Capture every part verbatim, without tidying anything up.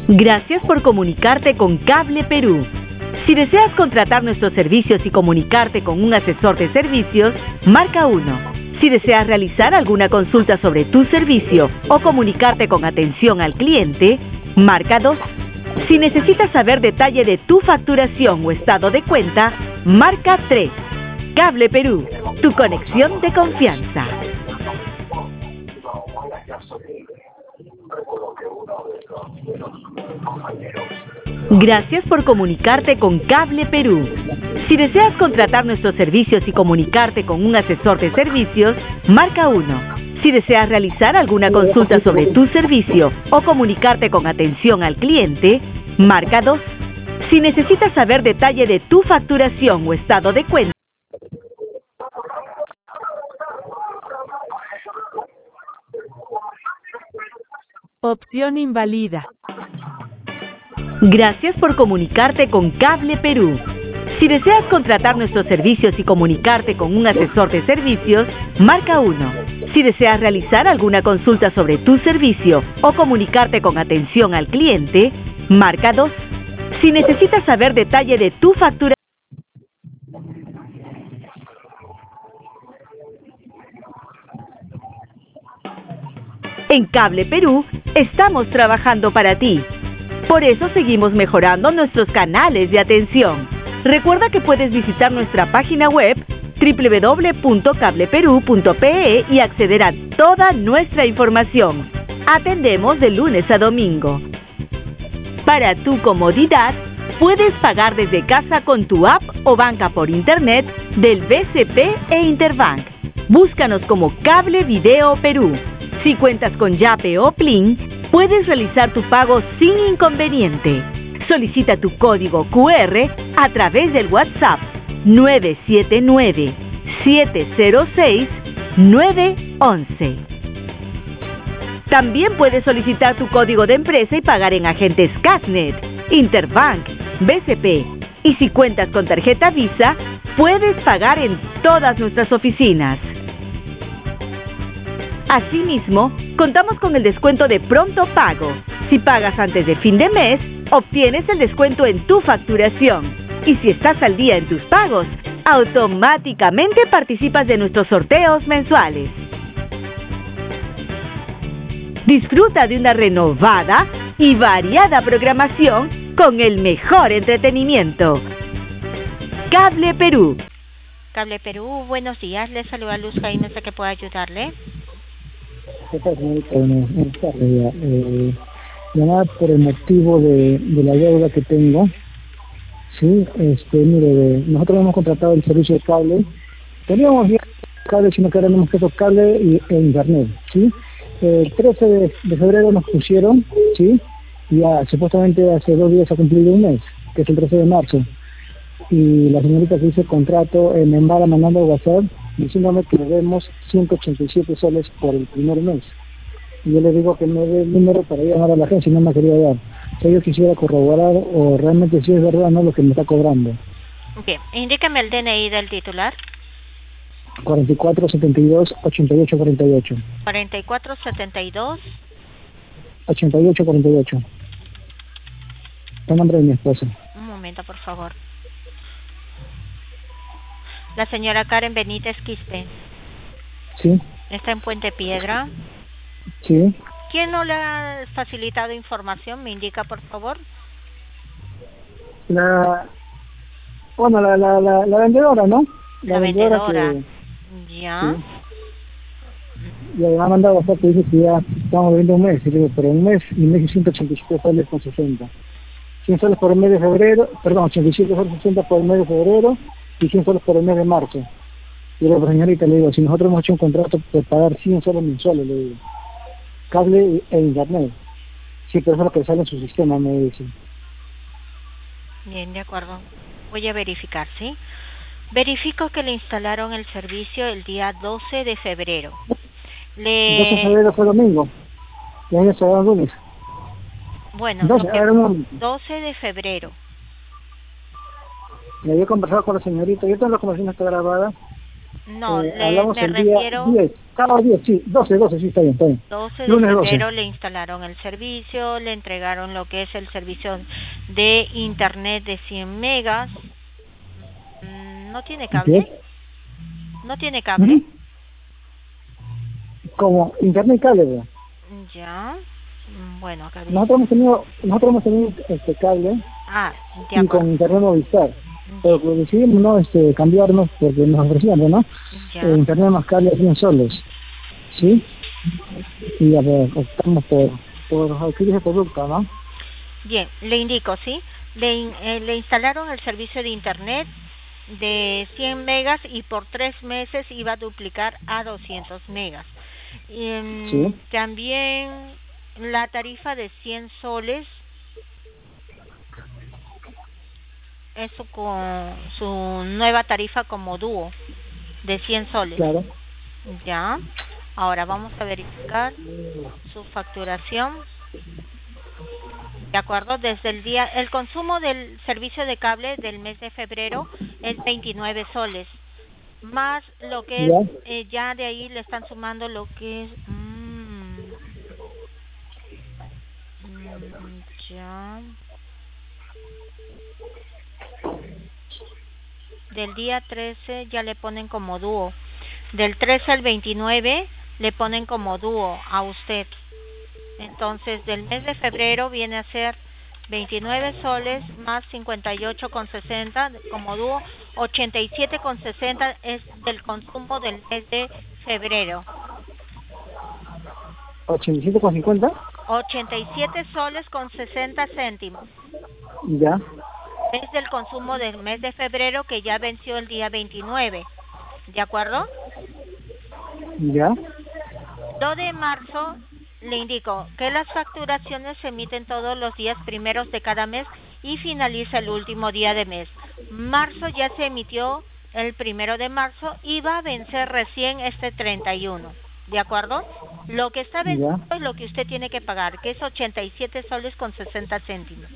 Gracias por comunicarte con Cable Perú. Si deseas contratar nuestros servicios y comunicarte con un asesor de servicios, marca uno. Si deseas realizar alguna consulta sobre tu servicio o comunicarte con atención al cliente, marca dos. Si necesitas saber detalle de tu facturación o estado de cuenta, marca tres. Cable Perú, tu conexión de confianza. Gracias por comunicarte con Cable Perú. Si deseas contratar nuestros servicios y comunicarte con un asesor de servicios, marca uno. Si deseas realizar alguna consulta sobre tu servicio o comunicarte con atención al cliente, marca dos. Si necesitas saber detalle de tu facturación o estado de cuenta, opción invalida. Gracias por comunicarte con Cable Perú. Si deseas contratar nuestros servicios y comunicarte con un asesor de servicios, marca uno. Si deseas realizar alguna consulta sobre tu servicio o comunicarte con atención al cliente, marca dos. Si necesitas saber detalle de tu factura, en Cable Perú estamos trabajando para ti. Por eso seguimos mejorando nuestros canales de atención. Recuerda que puedes visitar nuestra página web doble u doble u doble u punto cable perú punto pe e y acceder a toda nuestra información. Atendemos de lunes a domingo. Para tu comodidad, puedes pagar desde casa con tu app o banca por internet del B C P e Interbank. Búscanos como Cable Video Perú. Si cuentas con Yape o Plin, puedes realizar tu pago sin inconveniente. Solicita tu código cu erre a través del WhatsApp nueve siete nueve, siete cero seis, nueve once. También puedes solicitar tu código de empresa y pagar en agentes Casnet, Interbank, B C P. Y si cuentas con tarjeta Visa, puedes pagar en todas nuestras oficinas. Asimismo, contamos con el descuento de pronto pago. Si pagas antes de fin de mes, obtienes el descuento en tu facturación. Y si estás al día en tus pagos, automáticamente participas de nuestros sorteos mensuales. Disfruta de una renovada y variada programación con el mejor entretenimiento. Cable Perú. Cable Perú, buenos días. Les saluda Luz Jaime, ¿sé que puedo ayudarle? ¿Qué tal, señorita? Bueno, buenas tardes. Eh, llamada por el motivo de, de la deuda que tengo. Sí, este, mire, de, nosotros hemos contratado el servicio de cable. Teníamos ya cable, sino que ahora hemos puesto cable y, e internet, ¿sí? El trece de, de febrero nos pusieron, ¿sí? Y ya supuestamente hace dos días ha cumplido un mes, que es el trece de marzo. Y la señorita que hizo el contrato eh, me embala mandando al WhatsApp diciéndome que debemos ciento ochenta y siete soles por el primer mes. Y yo le digo que me dé el número para llamar a la agencia y no me quería dar. O sea, yo quisiera corroborar o realmente si es verdad o no lo que me está cobrando. Bien, indíqueme el D N I del titular. cuarenta y cuatro, setenta y dos, ochenta y ocho, cuarenta y ocho. cuarenta y cuatro, setenta y dos. ochenta y ocho, cuarenta y ocho. El nombre de mi esposa. Un momento, por favor. La señora Karen Benítez Quispe. Sí. ¿Está en Puente Piedra? Sí. ¿Quién no le ha facilitado información? ¿Me indica, por favor? La... Bueno, la, la, la, la vendedora, ¿no? La, la vendedora. vendedora que... Ya. Sí. Y además ha mandado WhatsApp que dice que ya estamos viendo un mes. Y digo, pero un mes y mes y ciento ochenta y siete soles con sesenta. cien soles por el mes de febrero, perdón, ochenta y siete soles sesenta por el mes de febrero y cien soles por el mes de marzo. Y luego, señorita, le digo, si nosotros hemos hecho un contrato por pagar cien soles mensuales, le digo, cable e internet. Sí, pero eso es lo que sale en su sistema, me dice. Bien, de acuerdo. Voy a verificar, ¿sí? Verifico que le instalaron el servicio el día doce de febrero. Le... doce de febrero fue domingo. Y ayer se va el lunes. Bueno, doce, que... un... doce de febrero. Me había conversado con la señorita. Yo tengo la conversación está grabada. No, eh, le, hablamos me el día refiero... diez, sábado diez, sí, doce, doce, sí, está bien, está bien. doce de Lunes febrero doce. le instalaron el servicio, le entregaron lo que es el servicio de internet de cien megas. Mm, ¿No tiene cable? ¿Qué? ¿No tiene cable? Ujú. Como internet y cable, ¿verdad? Ya. Mm, Bueno, acá dice... Nosotros hemos tenido, nosotros hemos tenido este cable Ah, de y con acuerdo. internet Movistar. Pero que decidimos no este, cambiarnos porque nos ofrecían, ¿no? Eh, Ya. internet más cable a cien soles. ¿Sí? Y ya pues, optamos por, por adquirir ese producto, ¿no? Bien, le indico, ¿sí? Le, in- eh, le instalaron el servicio de internet de cien megas y por tres meses iba a duplicar a doscientos megas. Y, mm, Sí, también la tarifa de cien soles, eso con su nueva tarifa como dúo de cien soles. claro. Ya. Ahora vamos a verificar su facturación. De acuerdo, desde el día, el consumo del servicio de cable del mes de febrero es veintinueve soles, más lo que es, Ya, eh, ya de ahí le están sumando lo que es, mm, mm, ya, del día trece ya le ponen como dúo, del trece al veintinueve le ponen como dúo a usted. Entonces, del mes de febrero viene a ser veintinueve soles más cincuenta y ocho con sesenta como dúo, ochenta y siete con sesenta es del consumo del mes de febrero. ochenta y siete con cincuenta. ochenta y siete soles con sesenta céntimos Ya, es del consumo del mes de febrero que ya venció el día veintinueve. ¿De acuerdo? ya. Lo de marzo, le indico que las facturaciones se emiten todos los días primeros de cada mes y finaliza el último día de mes. Marzo ya se emitió el primero de marzo y va a vencer recién este treinta y uno. ¿De acuerdo? Lo que está vencido Ya, es lo que usted tiene que pagar, que es ochenta y siete soles con sesenta céntimos.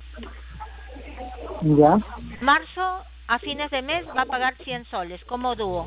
ya, Marzo, a fines de mes, va a pagar cien soles como dúo.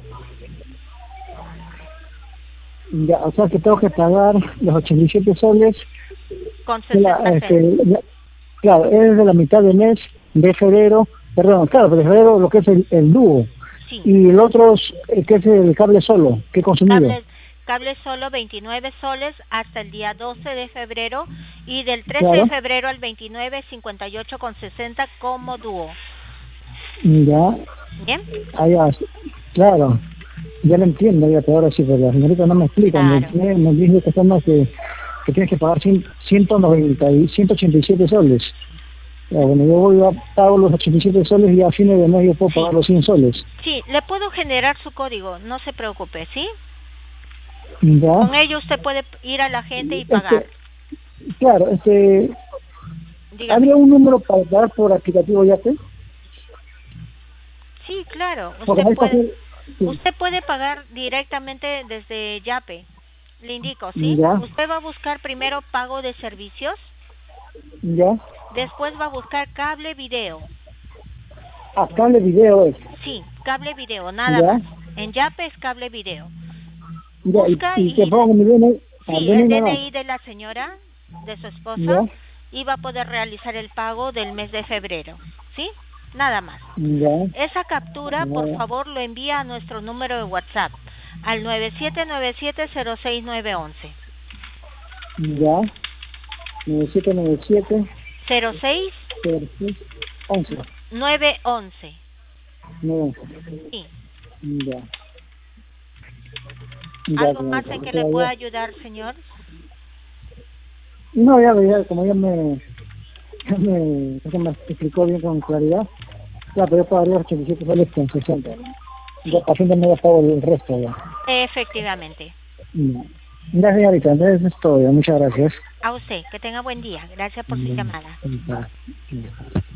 ya. O sea que tengo que pagar los ochenta y siete soles. Con De la, sesenta este, céntimos. ya- claro, es de la mitad del mes de febrero. Perdón, claro, de febrero lo que es el, el dúo. Sí. Y el otro, es, eh, que es el cable solo, que he consumido. Cable, cable solo veintinueve soles hasta el día doce de febrero y del trece de Claro, febrero al veintinueve cincuenta y ocho con sesenta como dúo. ya, ¿Bien? ahí va. Claro, ya lo entiendo, ya, pero ahora sí, pero la señorita no me explica, me, Claro. me, me dice que, son los que, que tienes que pagar cien, ciento noventa y ciento ochenta y siete soles. Ya, bueno, yo voy a pago los ochenta y siete soles y a fines de mes yo puedo Sí. pagar los cien soles. Sí, le puedo generar su código, no se preocupe, ¿sí? Ya, Con ello usted puede ir a la gente y pagar. este, claro, este, Dígame. ¿habría un número para pagar por aplicativo Yape? Sí, claro, Porque usted ahí está puede así, sí. usted puede pagar directamente desde Yape. Le indico, ¿sí? Ya, Usted va a buscar primero pago de servicios, ya. después va a buscar cable video. Ah, cable video es. Sí, cable video, nada Ya, más. En Yape es cable video. ya, y, Busca y te y, pongo mi D N I, ah, sí, el D N I nada más. D N I de la señora, de su esposa, Ya, y va a poder realizar el pago del mes de febrero. ¿Sí? Nada más. ya, Esa captura, por ya, favor, lo envía a nuestro número de WhatsApp, al nueve siete nueve siete cero seis nueve once. ya, nueve siete nueve siete cero seis cero seis once nueve once. nueve Sí. Ya. Ya, ¿Algo como más que en que le todavía- pueda ayudar, señor? No, ya, ya, como ya me, ya me, ya me explicó bien con claridad, ya, pero yo pagaría ochenta y siete soles con sesenta. Ya, a fin de mes ya pago el resto ya. Efectivamente. Ya. Ya, señorita, entonces es todo, ya, muchas gracias. A usted, que tenga buen día. Gracias por su Ya, llamada. ya, ya.